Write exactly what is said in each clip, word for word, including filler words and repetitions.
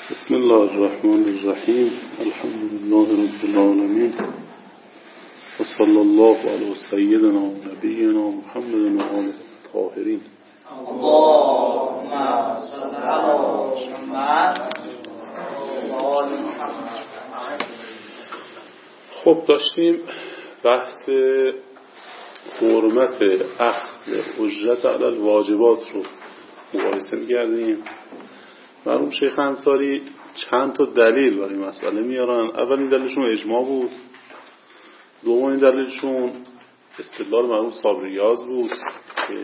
بسم الله الرحمن الرحیم. الحمد لله رب العالمین و صلی الله علی سیدنا و نبینا محمد و آله الطاهرین. اللهم صل علی محمد و آل محمد. خب داشتیم بحث حرمت اخذ اجرت علی الواجبات رو مقایسه می‌کردیم. مرحوم شیخ انصاری چند تا دلیل برای مسئله میارن. اولین دلیلشون اجماع بود، دومین دلیلشون استدلال مرحوم صابریاز بود که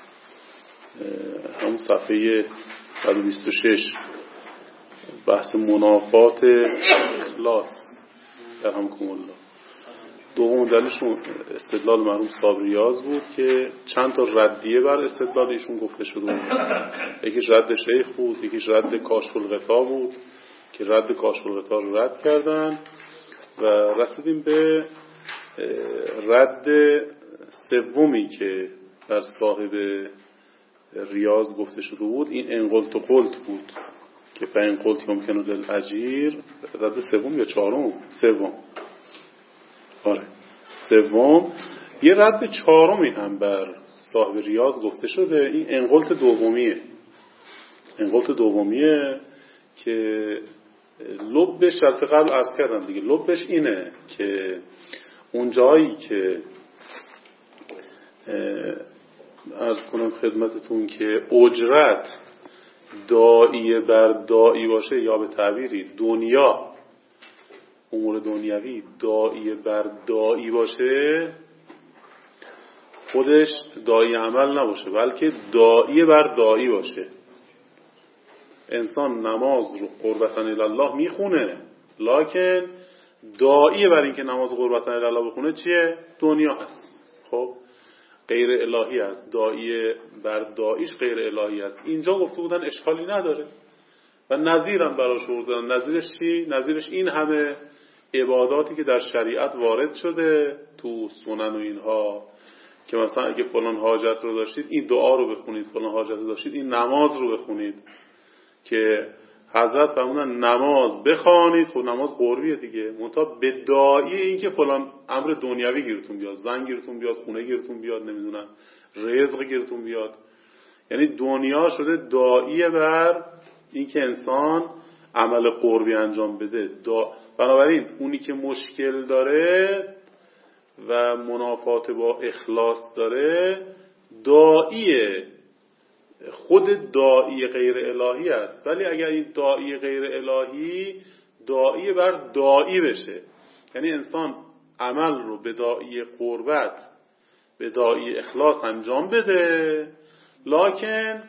همون صفحه صد و بیست و شش بحث منافات اخلاص در هم کمالله. دوم دلیلشون استدلال مرحوم صابریاز بود که چند تا ردیه بر استدلال ایشون گفته شده بود. یکیش رد شیخ بود، یکیش رد کاشف الغطا بود که رد کاشف الغطا رو رد کردن و رسیدیم به رد سومی که در صاحب ریاض گفته شده بود. این انقلت و قلت بود که فین قلت ممکنه للاجیر. رد سوم یا چهارم؟ سوم. آره سوم. یه رد چهارمی هم بر صاحب ریاض گفته شده. این انقلت دومیه. انقلت دومیه که لبش از قبل عرض کردم دیگه، لبش اینه که اون جایی که عرض کنم خدمتتون که اجرت داعیه بر داعی باشه، یا به تعبیری دنیا، امور دنیوی داعیه بر داعی باشه، خودش داعی عمل نباشه بلکه داعیه بر داعی باشه. انسان نماز رو قربتن الله میخونه، لکن داعیه بر این که نماز قربتن الله بخونه چیه؟ دنیا هست. خب غیر الهی هست، داعیه بر داعیش غیر الهی هست. اینجا گفته بودن اشکالی نداره و نظیرم براش بردن. نظیرش چی؟ نظیرش این همه عباداتی که در شریعت وارد شده تو سنن و اینها، که مثلا اگه فلان حاجت رو داشتید این دعا رو بخونید، فلان حاجت رو داشتید این نماز رو بخونید، که حضرت فرمودن نماز بخوانید. خب نماز قربیه دیگه، منتها به داعی این که فلان امر دنیوی گیرتون بیاد، زن گیرتون بیاد، خونه گیرتون بیاد، نمیدونم رزق گیرتون بیاد. یعنی دنیا شده داعیه بر این که انسان عمل قربی انجام بده. دا... بنابراین اونی که مشکل داره و منافات با اخلاص داره داعیه، خود داعی غیر الهی است. ولی اگر این داعی غیر الهی داعی بر داعی بشه، یعنی انسان عمل رو به داعی قربت، به داعی اخلاص انجام بده، لکن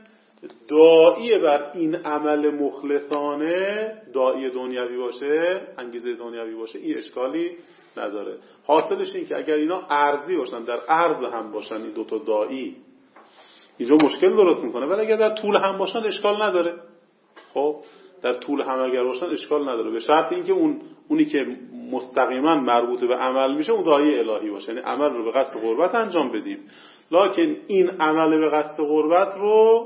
داعی بر این عمل مخلصانه داعی دنیوی باشه، انگیزه دنیوی باشه، این اشکالی نداره. حاصلش این که اگر اینا ارضی باشن، در عرض هم باشن این دوتا داعی، اینجا مشکل درست میکنه. ولی اگر در طول هم باشن اشکال نداره. خب در طول هم اگر باشن اشکال نداره، به شرط اینکه اون اونی که مستقیما مربوط به عمل میشه اون داعی الهی باشه، یعنی عمل رو به قصد قربت انجام بدیم، لکن این عمل به قصد قربت رو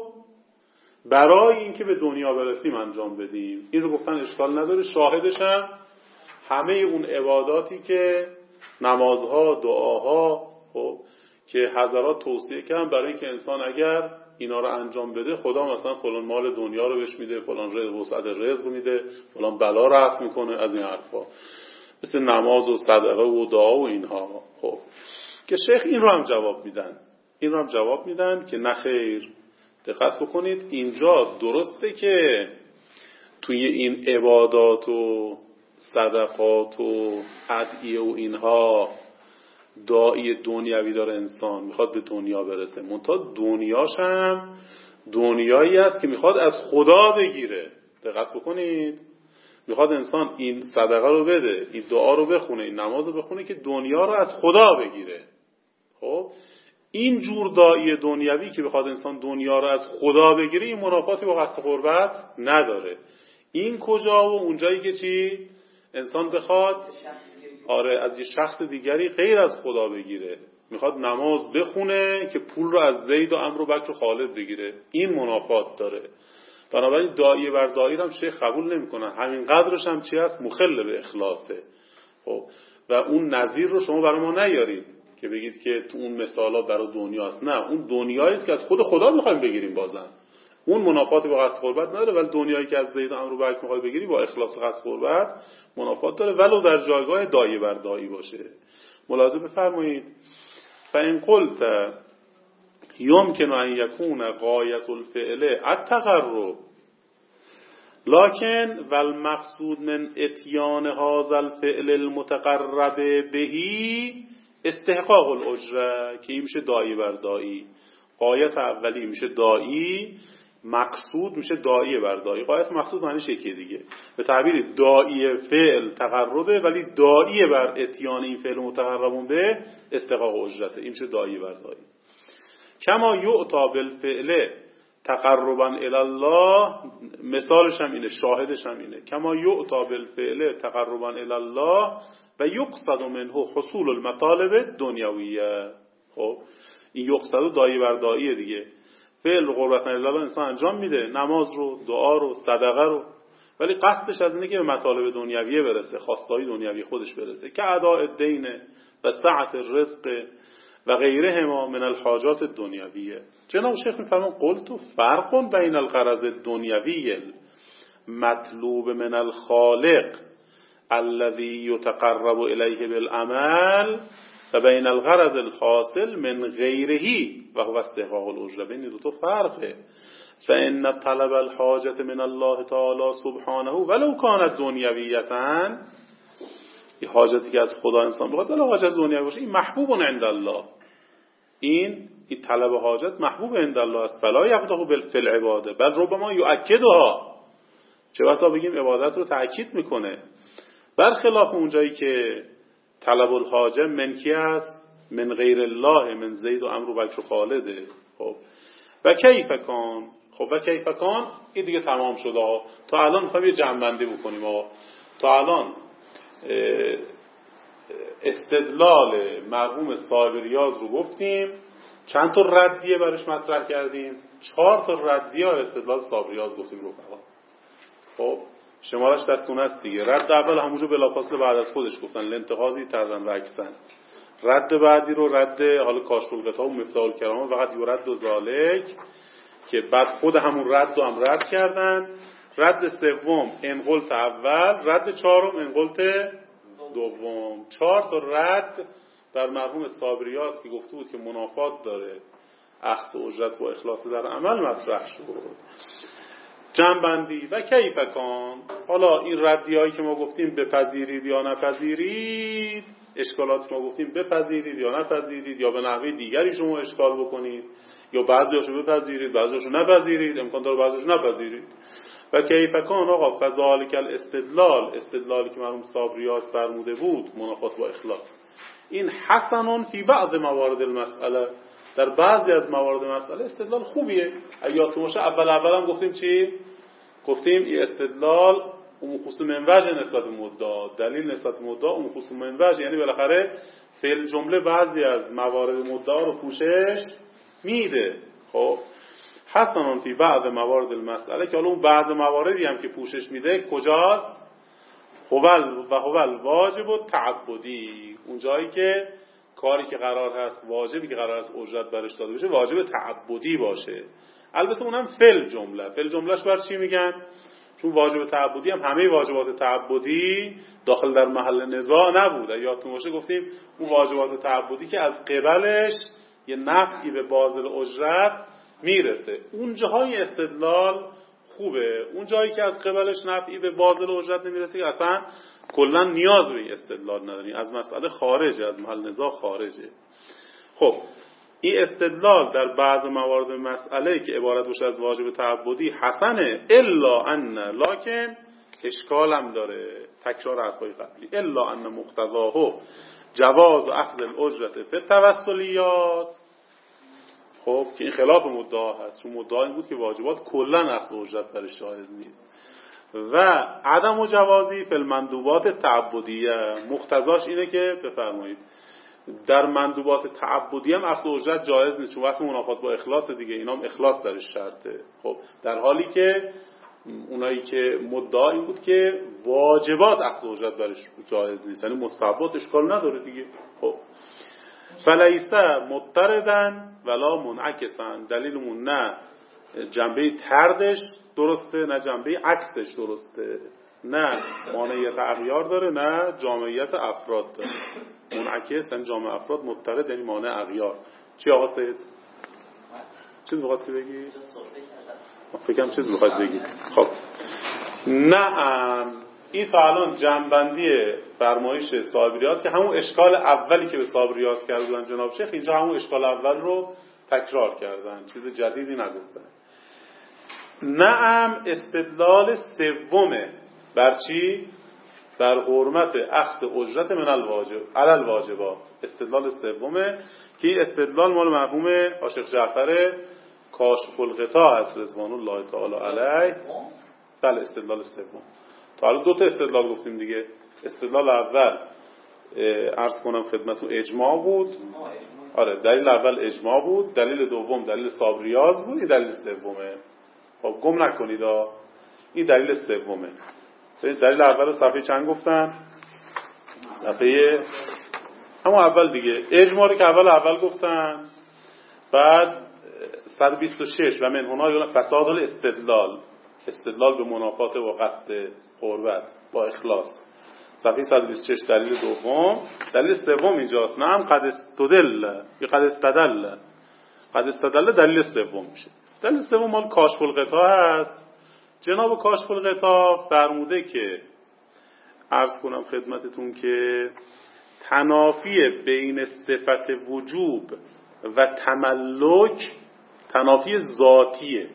برای اینکه به دنیا برسیم انجام بدیم. این رو گفتن اشکال نداره. شاهدش هم همه اون عباداتی که نمازها، دعاها، خب که حضرات توصیه کردن برای اینکه انسان اگر اینا رو انجام بده خدا مثلا فلان مال دنیا رو بهش میده، فلان رزق وسعت رزق میده، فلان بلا رفع میکنه، از این حرفا، مثل نماز و صدقه و دعا و اینها. خب که شیخ این رو هم جواب میدن، این رو هم جواب میدن که نخیر، دقت بکنید اینجا درسته که توی این عبادات و صدقات و ادعیه و اینها داعی دنیوی داره، انسان میخواد به دنیا برسه، منتها دنیاش هم دنیایی است که میخواد از خدا بگیره. دقت بکنید، میخواد انسان این صدقه رو بده، این دعا رو بخونه، این نماز رو بخونه که دنیا رو از خدا بگیره. خب این جور داعی دنیوی که بخواد انسان دنیا رو از خدا بگیره، این منافاتی با قصد قربت نداره. این کجا و اونجایی که چی؟ انسان بخواد آره از یه شخص دیگری غیر از خدا بگیره، میخواد نماز بخونه که پول رو از زید و عمرو و بکر و خالد بگیره، این منافات داره. بنابراین داعیه بر داعی هم شیخ قبول نمیکنه، همین قدرش هم چی هست؟ مخل به اخلاصه. خب و اون نظیر رو شما برای ما نیارید که بگید که تو اون مثالا برای دنیاست. نه، اون دنیایی است که از خود خدا میخوایم بگیریم. بازم اون منافات با قصد قربت نداره، ولی دنیایی که از زید امر و برک میخوای بگیری با اخلاص و قصد قربت منافات داره، ولو در جایگاه داعیه بر داعی باشه. ملاحظه بفرمایید. فإن قلت يمكن أن يكون غاية الفعل التقرب لكن والمقصود من اتيان هذا الفعل المتقرب به استحقاق الاجره، که این میشه داعی بر داعی. غایت اولی میشه داعی، مقصود میشه داعی بر داعی. غایت مقصود معنیش یکی دیگه. به تعبیر داعی فعل تقربه، ولی داعی بر اتیان این فعل متقربون به استحقاق اجرته، این میشه داعی بر داعی. کما یعطا بالفعل تقربا الی الله، مثالش هم اینه، شاهدش هم اینه. کما یعطا بالفعل تقربا الی الله و یقصد منه حصول المطالب دنیویه. خب این یقصد داعی بر داعیه دیگه. فعل قربت الی الله انسان انجام میده، نماز رو، دعا رو، صدقه رو، ولی قصدش از اینه که به مطالب دنیویه برسه، خواستهای دنیوی خودش برسه، که اداء الدین و سعت الرزق و غیرهما من الحاجات الدنیویه. جناب شیخ میفرمان قلت فرق بین الغرض الدنیوی مطلوب من الخالق الذي يتقرب الیه بالعمل و بین الغرض الحاصل من غیره و هو استحقاق الاجره. بین دو تا فرقه. فان طلب الحاجه من الله تعالی سبحانه ولو كانت دنیویتا، این حاجتی که از خدا انسان بخواد ولی حاجت دنیوی باشه، این محبوب عند الله. این این طلب حاجت محبوب عند الله است. فلا یقدح بالفعل عباده بل ربما یؤکدها، چه بسا بگیم عبادت رو تأکید میکنه، برخلاف اونجایی که طلب الحاجه من کی است؟ من غیر الله، من زید و عمرو و بکر و خالده. خب و کیف کان، خب و کیف کان این دیگه تمام شده. تا الان میخوایم یه جمع‌بندی بکنیم. آقا تا الان استدلال مرحوم صاحب ریاض رو گفتیم، چند تا ردیه برش مطرح کردیم، چهار تا ردیه استدلال صاحب ریاض گفتیم رو فقط. خب شمارش دستون است دیگه. رد اول همونجا بلافاصله بعد از خودش گفتن لانتقاضی تردن و اکسن. رد بعدی رو رد حالا کاشف الغطا و مفتاح الکرام فقط یو رد و ذالک، که بعد خود همون رد رو هم رد کردن. رد سوم انقلت اول، رد چهارم انقلت دوم. چهار تا رد در مرحوم صابریاست که گفته بود که منافات داره اخذ اجرت و اخلاص در عمل مطرح شد. جنبندی و کیف کان، حالا این ردی هایی که ما گفتیم بپذیرید یا نپذیرید، اشکالات ما گفتیم بپذیرید یا نپذیرید، یا به نحوه دیگری شما اشکال بکنید، یا بعضیاشو بپذیرید بعضیاشو نپذیرید، امکان داره بعضیاشو نپذیرید. و کیف کان آقا فذالک الاستدلال، استدلالی که مرحوم صابریاس فرموده بود منافات با اخلاص، این حسنون فی بعض موارد المسئله، در بعضی از موارد مسئله استدلال خوبیه. یادتون باشه اول اول هم گفتیم چی؟ گفتیم این استدلال اون خصوص منوج نسبت به مدعا، دلیل نسبت به مدعا اون خصوص منوج، یعنی بالاخره فعل جمله بعضی از موارد مدعا رو پوشش میده. خب حسنون فی بعض موارد المسئله، که حالا اون بعض مواردی هم که پوشش میده کجاست؟ هوال و هوال واجب و تعبدی، اون جایی که کاری که قرار هست واجبی که قرار است اجرت برش داده بشه واجب تعبدی باشه. البته اونم فعل جمله، فعل جملهش بر چی میگن؟ چون واجب تعبدی هم همه واجبات تعبدی داخل در محل نزاع نبود. یادتون باشه گفتیم اون واجبات تعبدی که از قبلش یه نفعی به باذل اجرت میرسه، اون جاهای استدلال خوبه. اون جایی که از قبلش نفعی به باذل اجرت نمیرسه که اصلا کلا نیاز به استدلال نداریم، از مسئله خارجه، از محل نزاع خارجه. خب این استدلال در بعض موارد مسئله که عبارت باشه از واجب تعبدی حسنه، الا ان، لکن اشکال هم داره، تکرار حرفای قبلی، الا ان مقتضاه جواز اخذ الاجرت فی التوسلیات. خب که این خلاف مدعا هست، چون مدعا این بود که واجبات کلا اخذ اجرت برش جایز نیست، و عدم و جوازی فی المندوبات تعبدیه، مقتضاش اینه که بفرمایید در مندوبات تعبدی هم اخذ اجرت جایز نیست، چون وقت منافات با اخلاص دیگه، اینا هم اخلاص درش شرطه. خب در حالی که اونایی که مدعا این بود که واجبات اخذ اجرت برش جایز نیست، یعنی مستحبات اشکال نداره دیگه. خب فلیسه مضطردن ولا منعکسن، دلیلمون نه جنبه طردش درسته نه جنبه عکسش درسته، نه مانعیت اغیار داره نه جامعیت افراد داره. منعکس یعنی جامعه افراد، مضطرد یعنی مانع اغیار. چی آقا سید؟ چیز می‌خواستی بگی؟ فکرم چیز می‌خواد بگی. خب نعم، این تا الان جنبندی فرمایش صاحب ریاض که همون اشکال اولی که به صاحب ریاض کردن جناب شیخ، اینجا همون اشکال اول رو تکرار کردن، چیز جدیدی نگفتن. نعم استدلال سومه بر چی؟ بر حرمت اخذ اجرت من الواجب علی الواجبات. استدلال سومه که این استدلال مال مرحوم عاشق جعفر کاشف الغطا است رضوان الله تعالی علیه. بله استدلال سوم. تا حالا دو تا استدلال گفتیم دیگه. استدلال اول عرض کنم خدمتتون اجماع بود. آره دلیل اول اجماع بود، دلیل دوم دلیل صاحب ریاض بود، این دلیل سومه. خب گم نکنید ها، این دلیل سومه. دلیل اول صفحه چند گفتن؟ صفحه همون اول دیگه. اجماع رو که اول اول گفتن، بعد صد و بیست و شش و من هنا یعنی فساد الاستدلال، استدلال به منافات و قصد قربت با اخلاص. صفحه صد و بیست و شش دلیل دوم. دلیل سوم اینجاست. نعم قد استدل یا قد استدل، قد استدل دلیل سوم میشه. دلیل سوم مال کاشف الغطا هست. جناب کاشف الغطا فرموده که عرض کنم خدمتتون که تنافی بین صفت وجوب و تملک تنافی ذاتیه.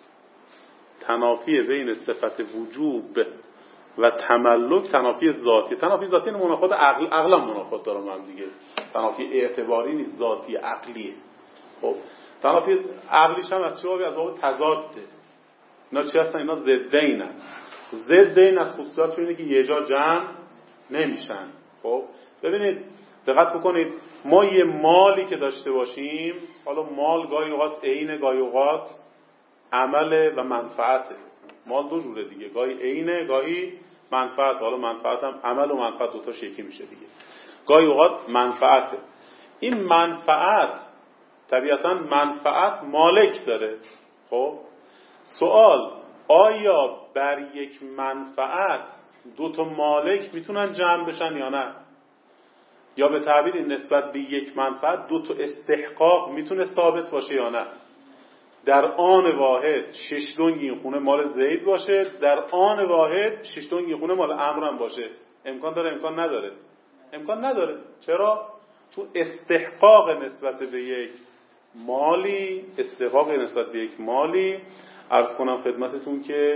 تنافی بین صفت وجوب و تملک تنافی ذاتیه. تنافی ذاتی یعنی منافات عقل، عقلا منافات دارم هم دیگه. تنافی اعتباری نیست، ذاتی عقلیه. خب تنافی عقلیش هم از چه بابی؟ از باب تضاده. اینا چی هستن؟ اینا ضدین هستن. ضدین از خصوصیاتشون اینه که یه جا جمع نمیشن. خب ببینید دقت بکنید، ما یه مالی که داشته باشیم، حالا مال گاهی اوقات عین گاهی اوقات عمل و منفعته. مال دو جوره دیگه، گاهی عینه گاهی منفعت. حالا منفعت هم عمل و منفعت دو تاش یکی میشه دیگه. گاهی اوقات منفعته. این منفعت طبیعتا منفعت مالک داره. خب سوال، آیا بر یک منفعت دو تا مالک میتونن جمع بشن یا نه؟ یا به تعبیر نسبت به یک منفعت دو تا استحقاق میتونه ثابت باشه یا نه؟ در آن واحد شش دنگ این خونه مال زید باشه، در آن واحد شش دنگ این خونه مال عمرو هم باشه. امکان داره امکان نداره؟ امکان نداره. چرا؟ چون استحقاق نسبت به یک مالی، استحقاق نسبت به یک مالی عرض کنم خدمتتون که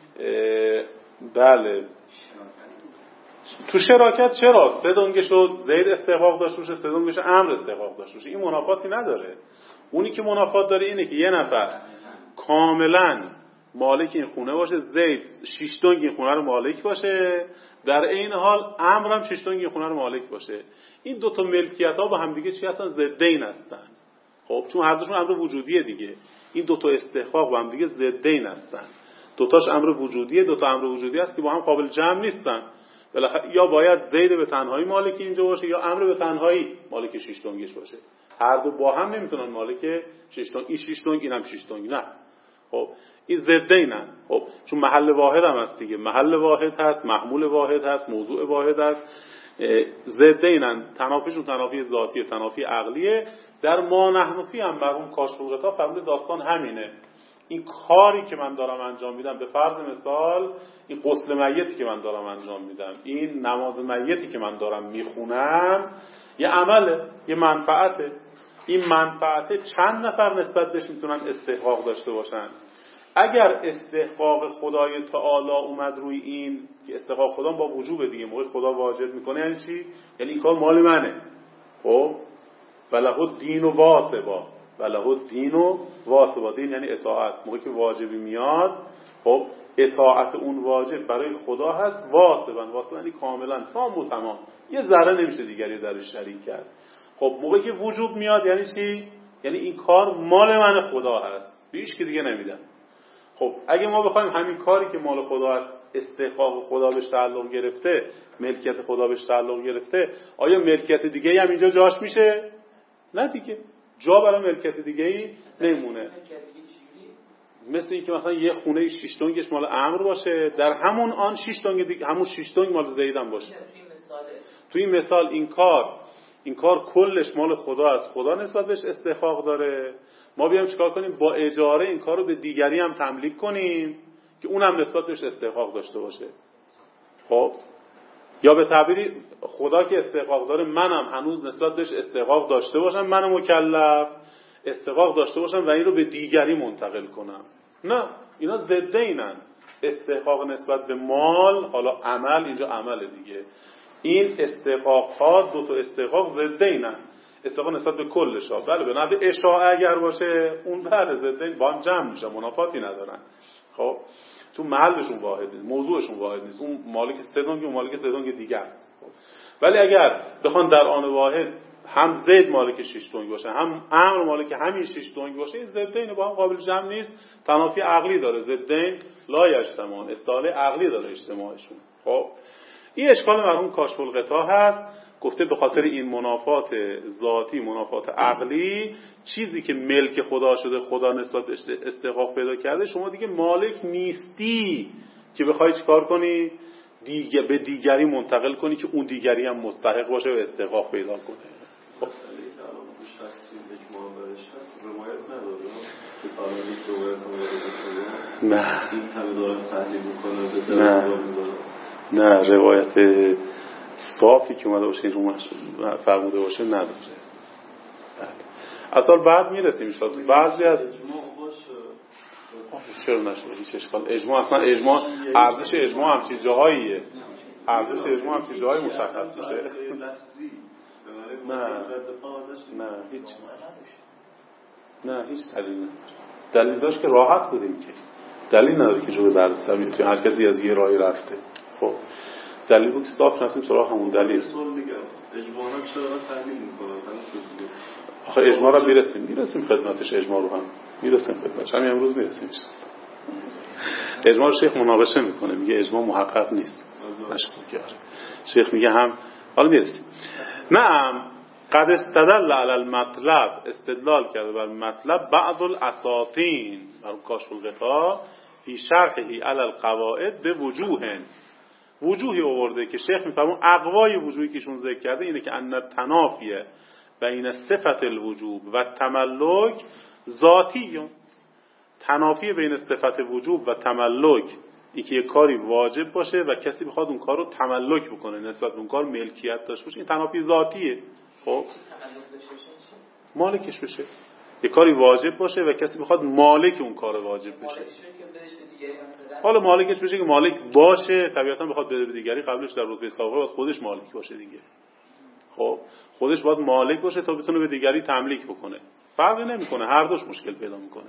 بله تو شراکت چرا سه دنگشو زید استحقاق داشت باشه، سه دنگش عمرو استحقاق داشت باشه، این منافاتی نداره. اونی که منافات داره اینه که یه نفر کاملا مالک این خونه باشه، زید شش دنگ این خونه رو مالک باشه، در عین حال عمرو هم شش دنگ این خونه رو مالک باشه. این دو تا ملکیت ها با هم دیگه چی هستن؟ ضدین هستن. خب چون هر دوشون امر وجودیه دیگه. این دو تا استحقاق با هم دیگه ضدین هستن. دو تاش امر وجودیه، دو تا امر وجودی است که با هم قابل جمع نیستن. بالاخره یا باید زید به تنهایی مالک اینجا باشه یا عمرو به تنهایی مالک شش دنگش باشه. هر دو با هم نمیتونن مالک شش دنگ، این شش دنگ اینم شش دنگ، نه. خب این ضدینن. خب چون محل واحد هم هست دیگه، محل واحد هست، محمول واحد هست، موضوع واحد هست. ضدینن، تنافیشون تنافی ذاتی، تنافی عقلیه. در ما نحنفی هم مرحوم کاشف الغطا فرمود داستان همینه. این کاری که من دارم انجام میدم، به فرض مثال این غسل میتی که من دارم انجام میدم، این نماز میتی که من دارم میخونم، یه عمله، یه منفعته. این منفعته چند نفر نسبت بهش میتونن استحقاق داشته باشن؟ اگر استحقاق خدای تعالی اومد روی این، که استحقاق خدا با وجوب دیگه، موقع خدا واجب میکنه یعنی چی؟ یعنی این کار مال منه. خب وله الدین و واسبا، وله الدین و واسبا، دین یعنی اطاعت. موقعی که واجبی میاد، خب اطاعت اون واجب برای خدا هست. واسبا، واسبا یعنی کاملا تام و تمام، یه ذره نمیشه دیگری درش شریک کرد. خب موقعی که وجوب میاد یعنی چی؟ یعنی این کار مال من خدا هست، به هیچ کی دیگه نمیدم. خب اگه ما بخوایم همین کاری که مال خدا هست استحقاق خدا بهش تعلق گرفته، ملکیت خدا بهش تعلق گرفته، آیا ملکیت دیگه‌ای هم اینجا جاش میشه؟ نه دیگه، جا برای ملکیت دیگه‌ای نمیمونه. مثل این که مثلا یه خونه شش تنگش مال عمرو باشه، در همون آن شش تنگ دیگه همون شش تنگ مال زید هم باشه. تو این مثال این کار این کار کلش مال خدا است، خدا نسبت بهش استحقاق داره. ما بیایم چیکار کنیم؟ با اجاره این کار رو به دیگری هم تملیک کنیم که اونم نسبت بهش استحقاق داشته باشه. خب یا به تعبیری خدا که استحقاق داره، منم هنوز نسبت بهش استحقاق داشته باشم، من مکلف استحقاق داشته باشم و این رو به دیگری منتقل کنم. نه، اینا ضدینن. استحقاق نسبت به مال، حالا عمل، اینجا عمل دیگه، این استحقاق ها دو تا استحقاق ضدینن. استحقاق نسبت به کلش ها، بله به نحو اشاعه اگر باشه اون بله ضدین با هم جمع میشه، منافاتی ندارن. خب چون محلشون واحد نیست، موضوعشون واحد نیست، اون مالک سدونگ اون مالک سدونگ دیگه است. ولی اگر بخوان در آن واحد هم زید مالک شش تنگ باشه، هم امر مالک همین شش تنگ باشه، این ضدین با هم قابل جمع نیست، تنافی عقلی داره. ضدین لا یجتمعان، اصطلاح عقلی داره اجتماعشون. خب این اشکال مرحوم کاشف الغطا هست. گفته به خاطر این منافات ذاتی، منافات عقلی، چیزی که ملک خدا شده، خدا نسبت استحقاق پیدا کرده، شما دیگه مالک نیستی که بخوای چیکار کنی؟ دیگه به دیگری منتقل کنی که اون دیگری هم مستحق باشه و استحقاق پیدا کنه. خب نه این همه دارم تحلیل میکنه نه نه روایت صافی که اومده باشه رو فرموده باشه نداره. اصلا بعد میرسیم ان شاءالله. بعضی از چرا نشده هیچ اشکال. اجماع اصلا اجماع ارزش اجماع هم چیز جاهاییه، ارزش اجماع هم چیز جاهایی مشخص میشه. نه نه هیچ نه هیچ دلیل نداره. دلیل داشت که راحت بودیم که دلیل نداره که جوی بررسی میتونه هر کسی از یه راهی رفته. خب دلیل بود که صاف نسیم سراغ همون دلیل. اجماع هم چرا تحلیل میکنه؟ آخه اجماع را میرسیم میرسیم خدمتش، اجماع رو هم میرسیم خدمتش، همین امروز میرسیم. اجماع رو شیخ مناقشه میکنه، میگه اجماع محقق نیست. مشکوک آره. شیخ میگه هم حالا میرسیم. نعم قد استدل علی المطلب، استدلال کرده بر مطلب بعض الاساطین بر کاشف الغطا فی شرحه علی القواعد به وجوه وجوهی آورده که شیخ میفرمون اقوای وجوهی که ایشون ذکر کرده اینه که ان تنافیه بین صفت الوجوب و تملک ذاتیون. تنافی بین صفت وجوب و تملک، این که یک کاری واجب باشه و کسی بخواد اون کار رو تملک بکنه، نسبت به اون کار ملکیت داشته باشه، این تنافی ذاتیه. خب مالکش بشه، یک کاری واجب باشه و کسی بخواد مالک اون کار واجب بشه. حالا مالکش بشه که مالک باشه، طبیعتا بخواد بده به دیگری، قبلش در رتبه سابقه باید خودش مالک باشه دیگه. خب خودش باید مالک باشه تا بتونه به دیگری تملیک بکنه. فرقی نمیکنه، هر دوش مشکل پیدا میکنه.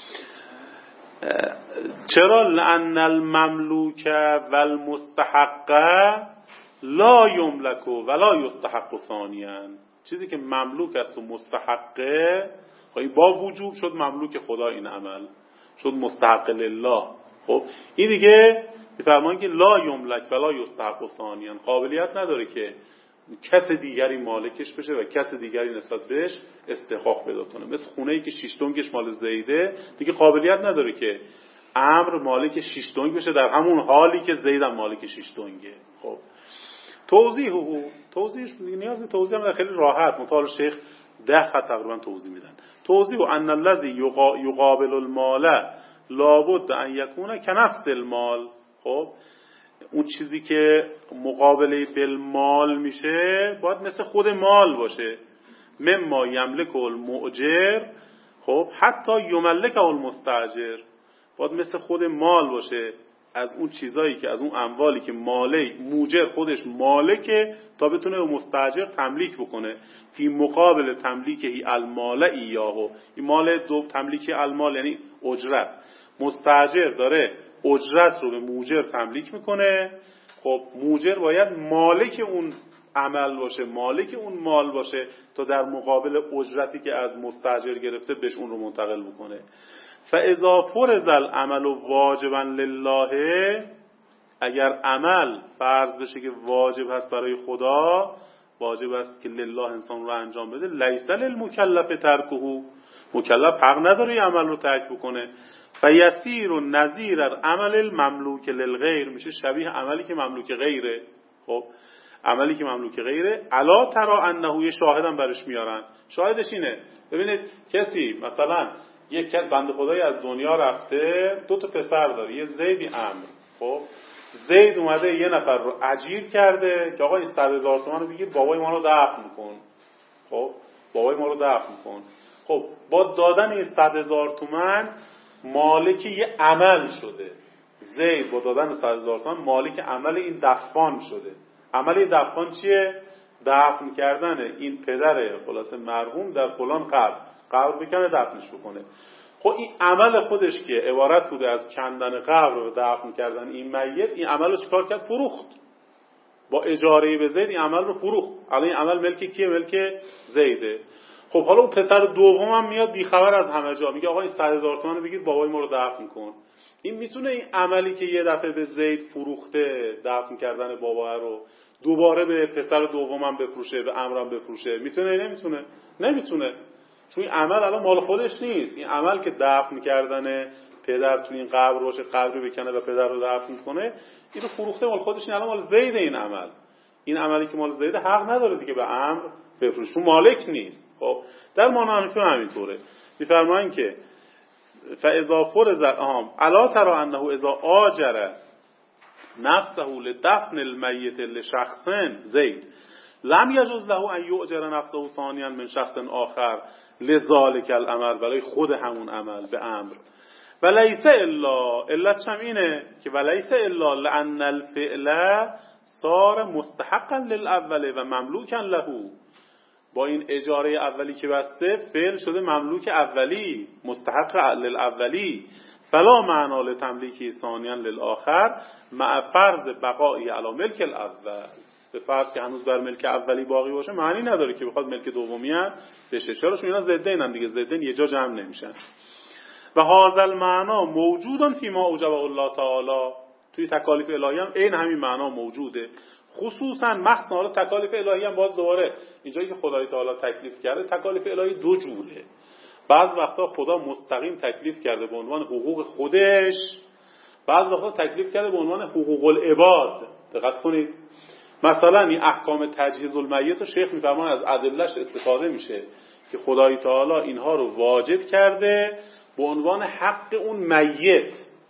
چرا؟ لأن المملوک والمستحق لا یملک ولا یستحق ثانیاً. چیزی که مملوک است و مستحقه، با وجوب شد مملوک خدا، این عمل شد مستحق لله. خب این دیگه میفرمان که لا یملک ولا یستحق ثانیاً، قابلیت نداره که کس دیگری مالکش بشه و کس دیگری نسبت بهش استحقاق پیدا کنه. مثل خونه‌ای که شش تنگش مال زیده، دیگه قابلیت نداره که امر مالک شش تنگ بشه در همون حالی که زیدم مالک شش تنگه. خب توضیح او توضیحش نیاز به توضیح هم خیلی راحت، مطالعه شیخ ده خط تقریبا توضیح میدن. توضیح ان الذی یقابل المال لابد ان یکون کنفس المال. خب اون چیزی که مقابله بالمال میشه باید مثل خود مال باشه. مما یملک المؤجر، خب حتی یملک المستاجر، باید مثل خود مال باشه، از اون چیزایی که از اون اموالی که مالی موجر خودش مالکه تا بتونه به مستاجر تملیک بکنه. فی مقابل تملیکهی المال ایاهو، این مال دو تملیک المال یعنی اجرت، مستاجر داره اجرت رو به موجر تملیک میکنه. خب موجر باید مالک اون عمل باشه، مالک اون مال باشه تا در مقابل اجرتی که از مستاجر گرفته بهش اون رو منتقل بکنه. فاذا فرض العمل واجبا لله، اگر عمل فرض بشه که واجب هست برای خدا، واجب است که لله انسان رو انجام بده، لیس للمکلف ترکه، مکلف حق نداره عمل رو ترک بکنه. فیسیر نظیر العمل المملوک للغیر، میشه شبیه عملی که مملوک غیره. خب عملی که مملوک غیره، الا ترى انه، یه شاهدم برش میارن، شاهدش اینه، ببینید کسی مثلا یک کس بنده خدایی از دنیا رفته، دو تا پسر داره، یه زیدی امر. خب زید اومده یه نفر رو اجیر کرده که آقا این صد هزار تومان رو بگیر بابای ما رو دفن کن. خب بابای ما رو دفن کن. خب با دادن این صد هزار تومان مالک یه عمل شده. زید با دادن صد هزار تومان مالک عمل این دفن شده. عمل این دفن چیه؟ دفن کردن این پدر خلاصه مرحوم در فلان قبر، قبر بکنه دفنش بکنه. خب این عمل خودش که عبارت بوده از کندن قبر و دفن کردن این میت، این عمل رو چیکار کرد؟ فروخت. با اجاره به زید این عمل رو فروخت. الان این عمل ملک کیه؟ ملک زیده. خب حالا اون پسر دوم هم میاد بیخبر از همه جا، میگه آقا این صد هزار تومان رو بگیر بابای ما رو دفن کن. این میتونه این عملی که یه دفعه به زید فروخته، دفن کردن بابا رو، دوباره به پسر دومم بفروشه، به عمرم بفروشه؟ میتونه؟ نمیتونه. نمیتونه. چون این عمل الان مال خودش نیست. این عمل که دفن کردن پدر تو این قبر باشه، قبر بکنه و پدر رو دفن کنه، این رو فروخته، مال خودش نیست، الان مال زید. این عمل، این عملی که مال زید حق نداره دیگه به عمر بفروشه، چون مالک نیست. خب در معنی همینطوره. میفرمایند که فاذا فرض اهم الا ترى انه اذا آجر نفسه لدفن المیت لشخص زید لم یجوز له ان یؤجر نفسه ثانیا من شخص آخر لذالک العمل، برای خود همون عمل به امر. ولیس الا، علت هم اینه که ولیس الا لان الفعل صار مستحقا للاول و مملوکا له، با این اجاره اولی که بسته فعل شده مملوک اولی، مستحق للاولی. فلا معنا لتملیکی ثانیا للآخر مع فرض بقایی علی ملک الاول، به فرض که هنوز بر ملک اولی باقی باشه معنی نداره که بخواد ملک دومی هم بشه. چرا؟ چون اینا ضدینن دیگه، ضدین یه جا جمع نمیشن. و هذا المعنی موجودن فیما اوجب الله تعالی، توی تکالیف الهی هم این همین معنا موجوده، خصوصا مخصوصا حالا تکالیف الهی هم باز دوباره اینجایی که خدای تعالی تکلیف کرده، تکالیف الهی دو جوره. بعض وقتا خدا مستقیم تکلیف کرده به عنوان حقوق خودش، بعض وقتا تکلیف کرده به عنوان حقوق العباد. دقت کنید، مثلا این احکام تجهیز المیت رو شیخ میفرمان از ادله‌اش استفاده میشه که خدای تعالی اینها رو واجب کرده به عنوان حق اون میت.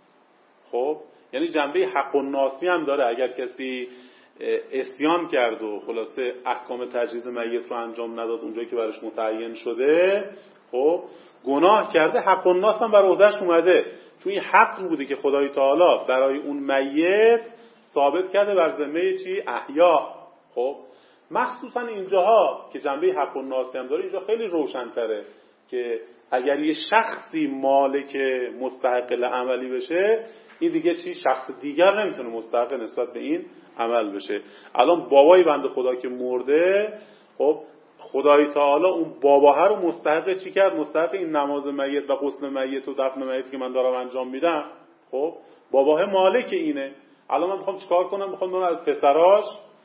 خب یعنی جنبه حق الناسی هم داره. اگر کسی اسیان کرد و خلاصه احکام تجهیز میت رو انجام نداد اونجایی که براش متعین شده، خب گناه کرده، حق الناس هم بر عهده‌اش اومده، چون این حق بوده که خدای تعالی برای اون میت ثابت کرده بر ذمه چی؟ احیا. خب مخصوصا اینجاها که جنبه حق الناس هم داره، اینجا خیلی روشن‌تره که اگر یه شخصی مالک مستحق عملی بشه، این دیگه چی؟ شخص دیگر نمیتونه مستحق نسبت به این عمل بشه. الان بابای بنده خدا که مرده، خب خدای تعالی اون باباه رو مستحق چی کرد؟ مستحق این نماز میت و غسل میت و دفن میت که من دارم انجام میدم. خب باباه مالک اینه. الان من میخوام چیکار کنم؟ میخوام من از پسراش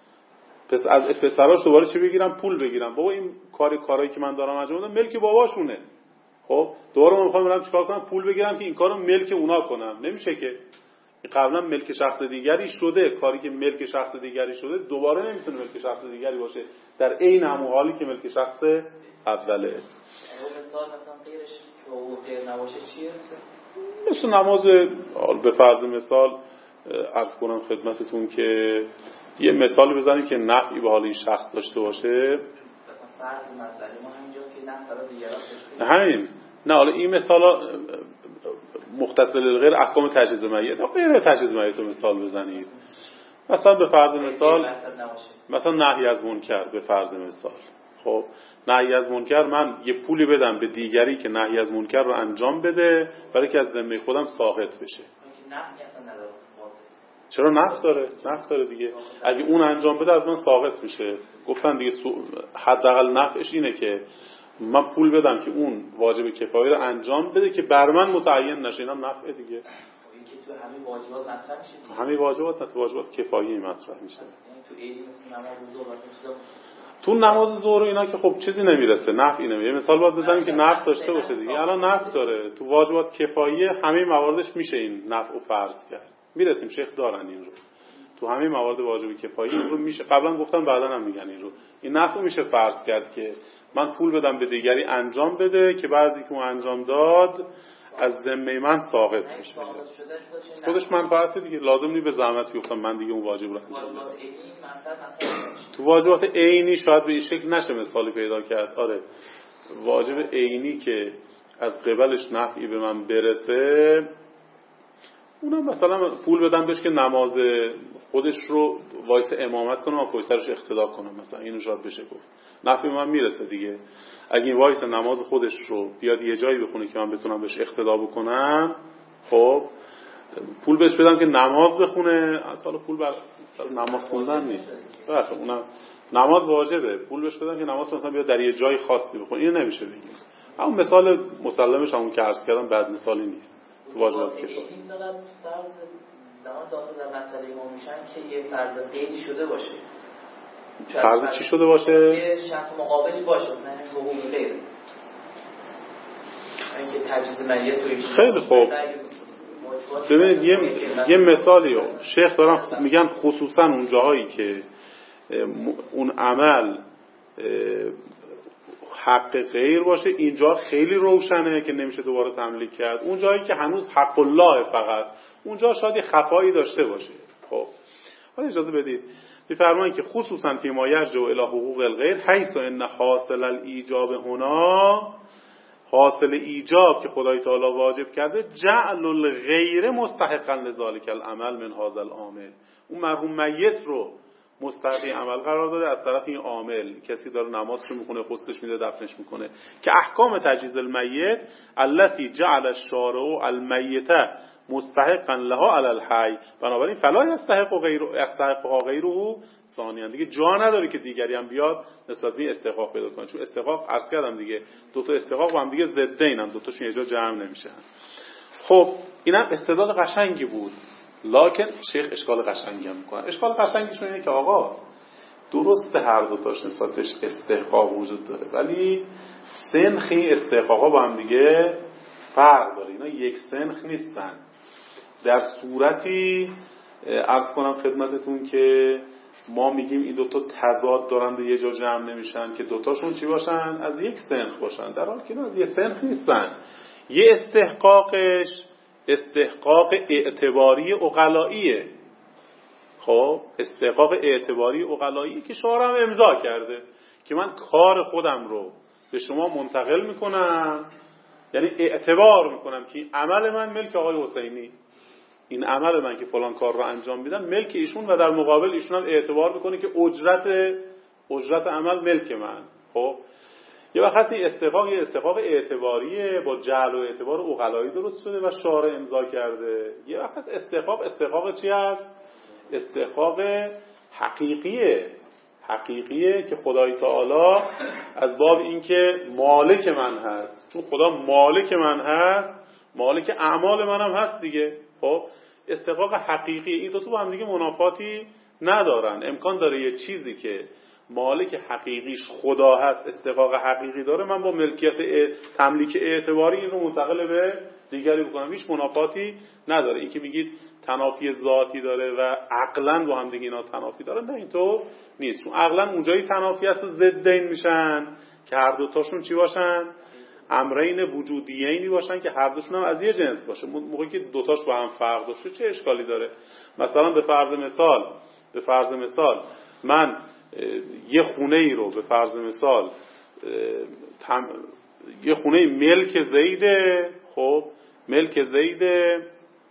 پس از پسراش دوباره چی بگیرم؟ پول بگیرم. بابا این کاری کارایی که من دارم انجام میدم ملک باباشونه. خب دوباره من میخوام برم چیکار کنم؟ پول بگیرم که این کارو ملک اونا کنم. نمیشه که. قبلا ملک شخص دیگری شده، کاری که ملک شخص دیگری شده دوباره نمیتونه ملک شخص دیگری باشه در عین همون حالی که ملک شخص اوله. مثال مثلا غیرش که حقوق نباشه چیه؟ مثل نماز، به فرض مثال عرض کنم خدمتتون که یه مثال بزنیم که نفعی به حال این شخص داشته باشه. مثلا فرض مسئله ما همینجاست که نفع برای دیگران داشته. همین. نه حالا این مثالا مختص للغیر احکام تجهیز میت، غیر تجهیز میت رو مثال بزنید. مثلا به فرض مثال مثلا نهی از منکر، به فرض مثال خب نهی از منکر، من یه پولی بدم به دیگری که نهی از منکر رو انجام بده برای که از ذمه خودم ساقط بشه. چرا نفع داره؟ نفع داره دیگه. اگه اون انجام بده از من ساقط میشه. گفتن دیگه حداقل نفعش اینه که من پول بدم که اون واجب کفایه رو انجام بده که بر من متعین نشه. اینم نفع دیگه. این که تو همه واجبات مطرح میشه. همه واجبات نه، تو واجبات کفایی مطرح میشه. تو عیدی مثل نماز ظهر مثلا تو نماز ظهر اینا که خب چیزی نمیرسه، نفعی نمیره. مثال باید بزنیم که نفع داشته باشه دیگه. الان نفع داره. تو واجبات کفایی همه مواردش میشه این نفع و فرض کرد. میرسیم شیخ دارن این رو. تو همه موارد واجب کفایی این رو میشه. قبلا گفتم بعدا هم میگن این رو. این نفع میشه فرض کرد که من پول بدم به دیگری انجام بده که بعضی که اون انجام داد از ذمه من ساقط میشه. خودش منفعت دیگه. لازم نیست به زحمت بیفتم من دیگه اون واجب رو انجام بدم. تو واجبات عینی شاید به این شکل نشه مثالی پیدا کرد. آره واجب عینی که از قبلش نفعی به من برسه اونم مثلا پول بدم بهش که نماز خودش رو وایس امامت کنم و پشت سرش اقتدا کنم، مثلا اینو شاید بشه گفت نفع من میرسه دیگه. اگه این وایس نماز خودش رو بیاد یه جایی بخونه که من بتونم بهش اقتدا بکنم، خب پول بهش بدم که نماز بخونه. حالا پول بر نماز خوندن نیست، باشه اونم نماز واجبه، پول بهش بدم که نماز مثلا بیاد در یه جای خاصی بخونه. این نمیشه بگیم. اما مثال مسلمش همون که عرض کردم بعد مثالی نیست. تو واجبات کفایی این دارن زمان داخل در مسئله ما میشن که یه فرض قیدی شده باشه. فرض چی شده باشه؟ یه شخص مقابلی باشه مثلا حقوقی غیره. اینکه تجهیز مالیات رو خیلی خوب. ببینید یه یه مثالی رو شیخ دارن میگن خصوصا اون جاهایی که اون عمل حق غیر باشه اینجا خیلی روشنه که نمیشه دوباره تملیک کرد. اون جایی که هنوز حق الله فقط اونجا شاید خفایی داشته باشه. خب حالا اجازه بدید میفرمایند که خصوصا فی ما یرجع الی حقوق الغیر حیث ان حاصل الایجاب هنا، حاصل ایجاب که خدای تعالی واجب کرده جعل الغیر مستحقا لذالک العمل من هذا العامل، اون مرحوم میت رو مستحق عمل قرار داده از طرف این عامل، کسی داره نماز رو میخونه غسلش میده دفنش میکنه که احکام تجهیز المیت التي جعل الشارع المیت مستحقا لها علی الحی، بنابراین فلا یستحق غیر یستحقها غیره ثانیاً، دیگه جا نداره که دیگری هم بیاد نسبت به استحقاق پیدا کنه، چون استحقاق عرض کردم دیگه دو تا استحقاق با هم دیگه ضدینن، دو تاشون یه جا جمع نمیشن. خب اینم استدلال قشنگی بود، لکن شیخ اشکال قشنگی هم میکنه. اشکال قشنگیش اینه که آقا درسته هر دو تاش نسبتش استحقاق وجود داره، ولی سنخ استحقاقا با هم دیگه فرق داره، اینا یک سنخ نیستن. در صورتی عرض کنم خدمتتون که ما میگیم این دوتا تضاد دارن و یه جا جمع نمیشن که دوتاشون چی باشن؟ از یک سنخ باشن، در حالی که اینا از یک سنخ نیستن. یه استحقاقش استحقاق اعتباری عقلاییه. خب استحقاق اعتباری عقلایی که شارع هم امضا کرده که من کار خودم رو به شما منتقل میکنم، یعنی اعتبار میکنم که عمل من ملک آقای حسینی، این عمل من که فلان کار رو انجام میدم ملک ایشون، و در مقابل ایشون هم اعتبار میکنه که اجرت اجرت عمل ملک من. خب یه وقتی استحقاق یه استحقاق اعتباریه با جعل و اعتبار عقلایی درست شده و شارع امضا کرده. یه وقت استحقاق استحقاق چی هست؟ استحقاق حقیقیه حقیقیه که خدای تعالی از باب اینکه مالک من هست، چون خدا مالک من هست مالک اعمال منم هست دیگه. خب استحقاق حقیقی، این دو تا با هم دیگه منافاتی ندارن. امکان داره یه چیزی که مالک حقیقیش خدا هست استحقاق حقیقی داره، من با ملکیت تملیک اعتباری این رو منتقل به دیگری بکنم، هیچ منافاتی نداره. این که میگید تنافی ذاتی داره و عقلاً با هم دیگه اینا تنافی داره، نه اینطور نیست. چون عقلاً اونجایی تنافی هست ضدین میشن که هر دو تاشون چی باشن؟ امرین وجودیینی باشن که هر دوشون هم از یه جنس باشه. موقعی که دو تاش با هم فرق داشته چه اشکالی داره؟ مثلا به فرض مثال به فرض مثال من یه خونه ای رو به فرض مثال تم... یه خونه ملک زیده، خب ملک زیده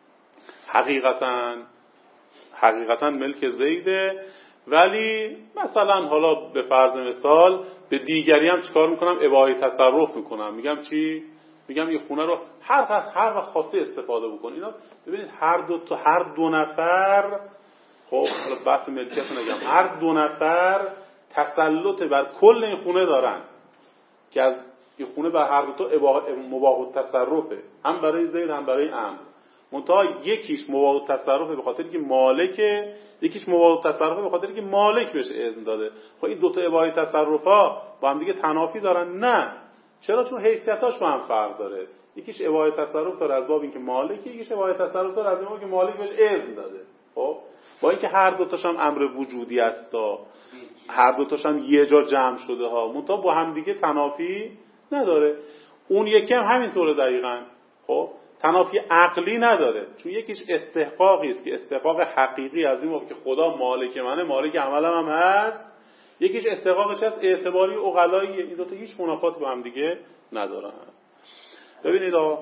حقیقتاً حقیقتاً ملک زیده، ولی مثلا حالا به فرض مثال به دیگری هم چیکار میکنم؟ اباحه تصرف میکنم. میگم چی؟ میگم این خونه رو هر وقت هر وقت خواستی استفاده بکن. اینا ببینید هر دو تا هر دو نفر، خب حالا بحث ملکیت نگم، هر دو نفر تسلط بر کل این خونه دارن که از این خونه بر هر دو تا مباح التصرفه، هم برای زید هم برای عمرو. منتها یکیش مباح التصرفه به خاطر که مالکه، یکیش مباح التصرفه به خاطر که مالک بهش اذن داده. خب این دو تا اباحه تصرفا با هم دیگه تنافی دارن؟ نه. چرا؟ چون حیثیتاش با هم فرق داره. یکیش اباحه تصرف داره از باب اینکه مالکه، یکیش اباحه تصرف داره از باب اینکه مالک بهش اذن داده. خب با اینکه هر دو تاش هم امر وجودی است، هر دو تاش هم یه جا جمع شده ها، منتها با هم دیگه تنافی نداره. اون یکی هم همینطوره دقیقاً. خب تنافی عقلی نداره، چون یکیش استحقاقی است که استحقاق حقیقی از این باب که خدا مالک منه، مالک عملم هم هست. یکیش استحقاقش هست اعتباری عقلاییه. این دو تا هیچ منافاتی با هم دیگه ندارن. ببینید آقا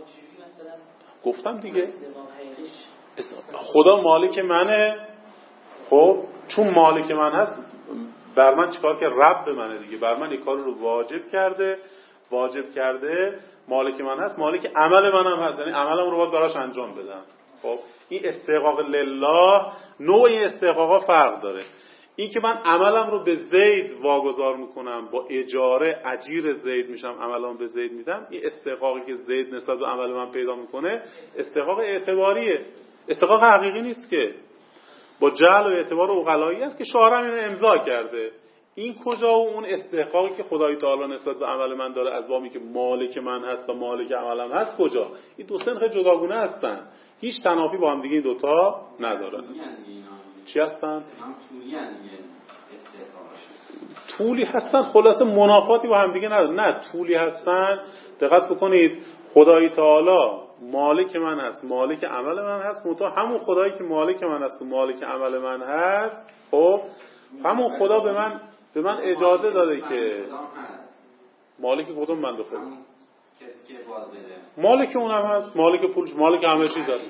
گفتم دیگه خدا مالک منه، خب چون مالک من هست بر من چیکار کرد؟ رب منه دیگه، بر من این کار رو واجب کرده، واجب کرده، مالک من هست، مالک عمل منم هست، یعنی عملم رو باید براش انجام بدم. خب این استحقاق لله، نوع این استحقاقا فرق داره. این که من عملم رو به زید واگذار میکنم، با اجاره اجیر زید میشم، عملم به زید میدم، این استحقاقی که زید نسبت به عمل من پیدا میکنه استحقاق اعتباریه، استحقاق حقیقی نیست که، با جعل و اعتبار عقلایی است که شارع اینو امضا کرده. این کجا و اون استحقاقی که خدای تعالی نسبت به عمل من داره از وامی که مالک من هست و مالک عملم هست کجا؟ این دو سنخ جداگونه هستن، هیچ تنافی با هم دیگه این دوتا ندارن. چی هستن؟ طولی هستن، خلاصه منافاتی با هم دیگه ندارن. نه طولی هستن. دقت بکنید خدای تعالی مالک من هست، مالک عمل من هست، منتها همون خدایی که مالک من هست و مالک عمل من هست، خب همون خدا به من به من اجازه داده که مالک کدوم من بخوام کسی که باز بده مالک اونم هست، مالک پولش، مالک همه چیز هست.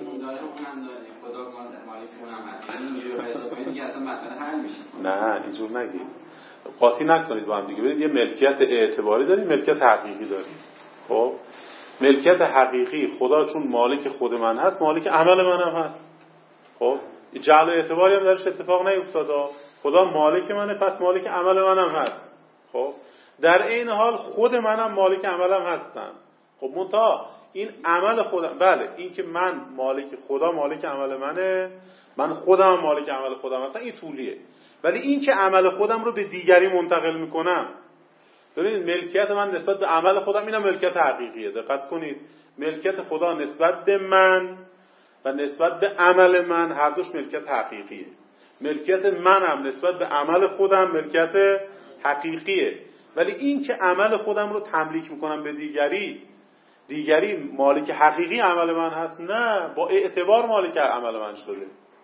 خدا مالک اونم هست. اینجوری حساب کنید که اصلا مسئله حل میشه. نه اینجور نگید، قاطی نکنید با هم دیگه. ببینید یه ملکیت اعتباری داریم، ملکیت حقیقی داریم. خب ملکیت حقیقی خدا چون مالک خود من هست، مالک عمل منم هست. خب جعل و اعتباری هم درش اتفاق نیفتاده. خدا مالک منه، پس مالک عمل منم هست. خب در این حال خود منم مالک عملم هستم. خب منتها این عمل خودم، بله این که من مالک خدا مالک عمل منه، من خودم مالک عمل خودم هستم، این طولیه. ولی این که عمل خودم رو به دیگری منتقل میکنم، ببینید ملکیت من نسبت به عمل خودم اینم ملکیت حقیقیه. دقت کنید ملکیت خدا نسبت به من و نسبت به عمل من هر دوش ملکیت حقیقیه. ملکیت منم نسبت به عمل خودم ملکیت حقیقیه. ولی این که عمل خودم رو تملیک میکنم به دیگری، دیگری مالک حقیقی عمل من هست؟ نه، با اعتبار مالک عمل من شده،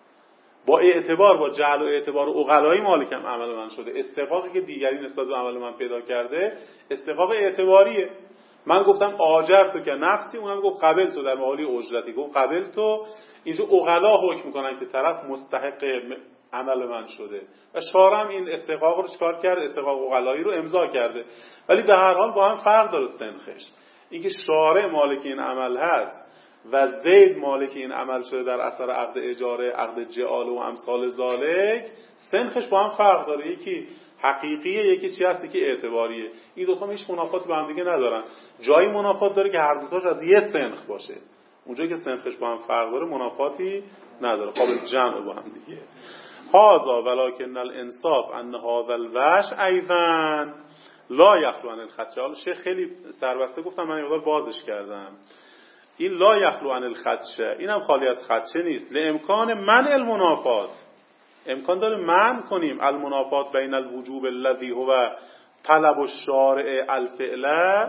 با اعتبار، با جعل و اعتبار و عقلایی مالکم عمل من شده. استحقاقی که دیگری نسبت به عمل من پیدا کرده استحقاق اعتباریه. من گفتم آجر تو که نفسی، اونم گفت قبل تو در مقابل اجرتی گفت قبل تو. اینجا عقلا حکم میکنن که طرف مستحق عمل من شده و شارع این استحقاق رو چکار کرد؟ استحقاق عقلایی رو امضا کرده. ولی به هر حال با هم فرق داره سنخش. اینکه شارع مالک این عمل هست و زید مالک این عمل شده در اثر عقد اجاره، عقد جعاله و امثال ذالک، سنخش با هم فرق داره. یکی حقیقیه، یکی چی هستی که اعتباریه. این دو تا هیچ منافاتی با هم دیگه ندارن. جایی منافات داره که هر دو تاش از یه سنخ باشه. اونجایی که سنخش با هم فرق داره منافاتی نداره، قابل جمع با هم دیگه. هذا ولکن الانصاف ان هذا الوجه ایضا لا یخلو عن الخدشه. حالا شیخ خیلی سربسته گفتم، من یه بازش کردم. این لا یخلو عن الخدشه اینم خالی از خدشه نیست. لامکان منع المنافات، امکان داره منع کنیم المنافات بین الوجوب الذی هو طلب الشارع الفعل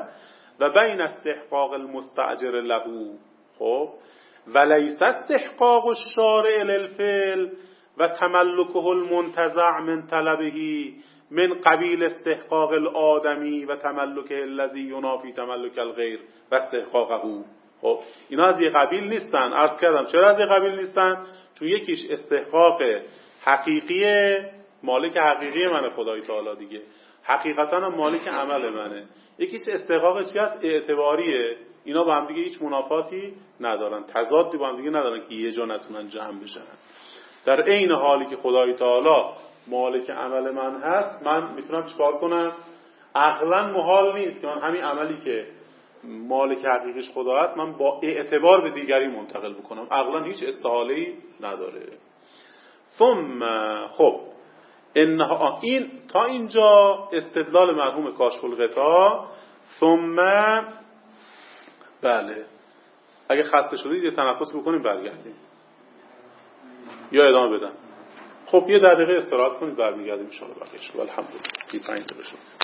و بین استحقاق المستأجر له. خب ولیس استحقاق الشارع للفعل و تملکه المنتزع من طلبه من قبیل استحقاق الآدمی و تملکه الذی ینافی تملک الغیر و استحقاقه. خب اینا از یه قبیل نیستن. عرض کردم چرا از یه قبیل نیستن؟ چون یکیش استحقاق حقیقیه، مالک حقیقی منه خدای تعالی دیگه، حقیقتا هم مالک عمل منه. یکیش استحقاق چی هست؟ اعتباریه. اینا با هم دیگه هیچ منافاتی ندارن، تضادی با هم دیگه ندارن که یه جا نتونن جمع بشن. در عین حالی که خدای تعالی مالک عمل من هست، من میتونم چیکار کنم؟ عقلا محال نیست که من همین عملی که مالک حقیقیش خدا هست من با اعتبار به دیگری منتقل بکنم، عقلا هیچ استحاله‌ای نداره. ثم خب انها این تا اینجا استدلال مرحوم کاشف الغطا. ثم بله اگه خسته شدید یه تنفس بکنیم برگردیم یا ادامه بدم؟ خب یه دقیقه استراحت کنید برمیگردیم ان شاء الله. بقیه الحمدلله.